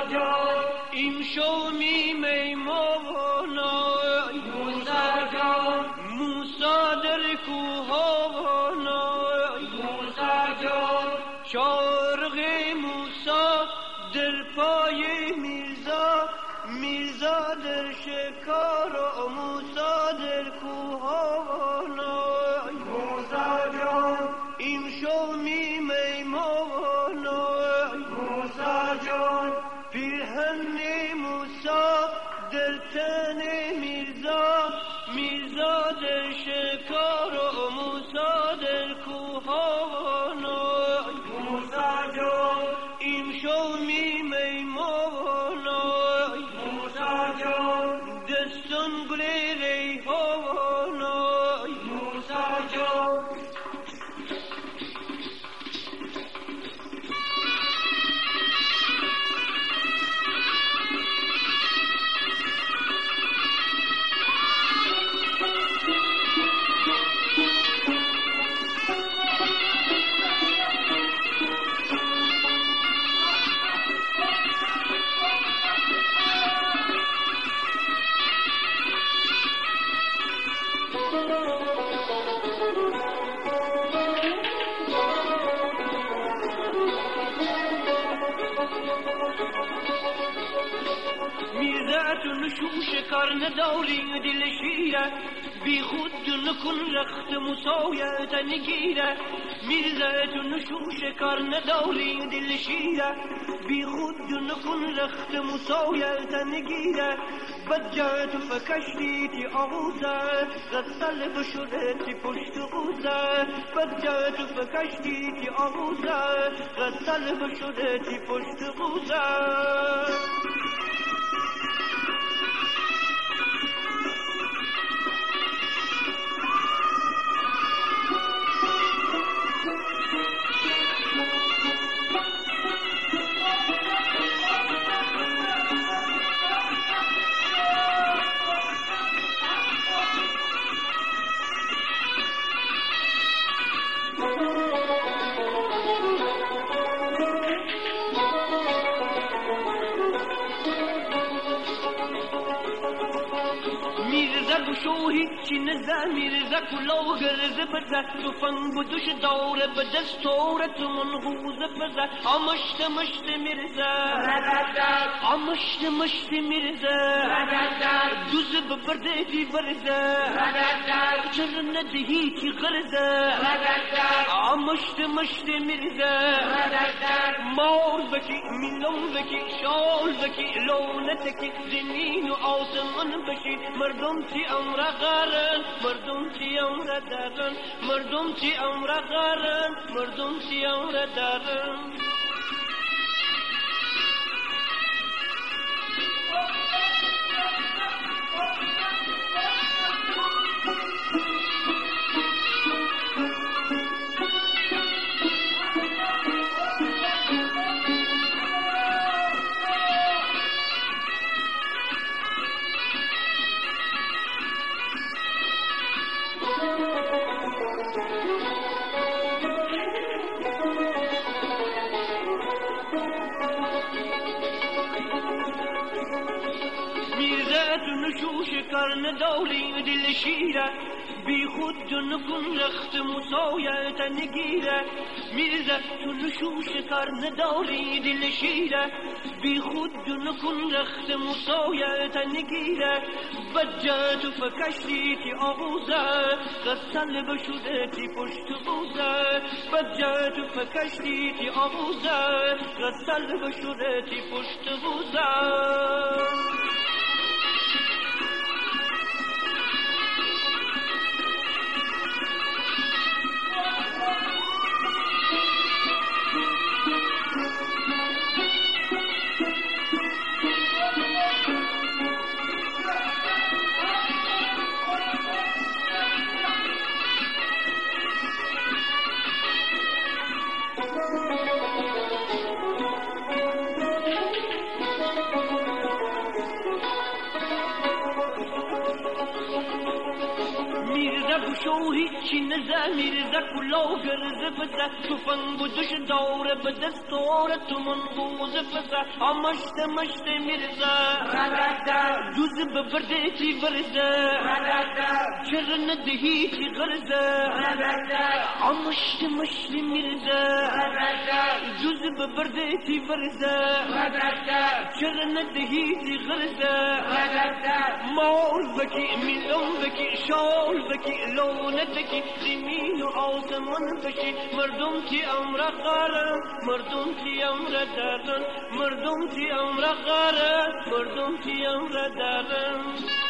جان امشو میمانای موسی جان موسی در کوهانای موسی جان شارق موسی در پای میرزا میرزا در شکار و موسی در کوهانای موسی جان امشو میمانای موسی جان پیرهن موسی در تن میرزا میرزا در شکار و موسی در کوهانای موسی جان امشو میمانای موسی جان دستان گل ریحانای موسی جان میرزتون شوش کار نداری دل شیره بی خود نکن رخت مسایت نگیره میرزتون شوش کار نداری دل شیره بی خود نکن رخت مسایت نگیره بجت فکشتی آغوزه غسل بشدتی پشت غوزه بجت فکشتی آغوزه غسل بشدتی پشت غوزه میرزا گوشو هیچی نزه میرزا کلاو گرزه بزه توفنگ بدوش دوره به دستورت منغوزه بزه آمشت مشت میرزا آمشت مشت میرزا دوزه ببرده دی ورزه چرا نده هیچی غرزه آمشت مشت میرزا مار بکی میلون بکی شال بکی لونتکی زمین و آسمان بشی مردم تی امر غرن مردم تی امر دارن مردم تی امر غرن مردم تی امر دارن شوش کار نداری دل شیره بی خود نکن رخت مسایت نگیره میرزا تو نشوش کار نداری دل شیره بی خود نکن رخت مسایت نگیره بجت فکشتی تی آغوزه غسل بشده تی پشت غوزه بجت فکشتی تی آغوزه غسل بشده تی پشت غوزه میرزا بشو هیچی نزه میرزا کلاو گرزه بزه توفنگ بودش دوره به دستور تو منقوزه بزه آمشت مشت میرزا دوز ببرده تی ورزه چرن دهی تی غرزه آمشت مشت میرزا دوز ببرده تی ورزه چرن دهی تی غرزه مول بکی میلون بکی شال بکی لونتکی زمین و آسمان بشی مردم تی امر قرم مردم تی امر دارن مردم تی امر قرم مردم تی امر دارن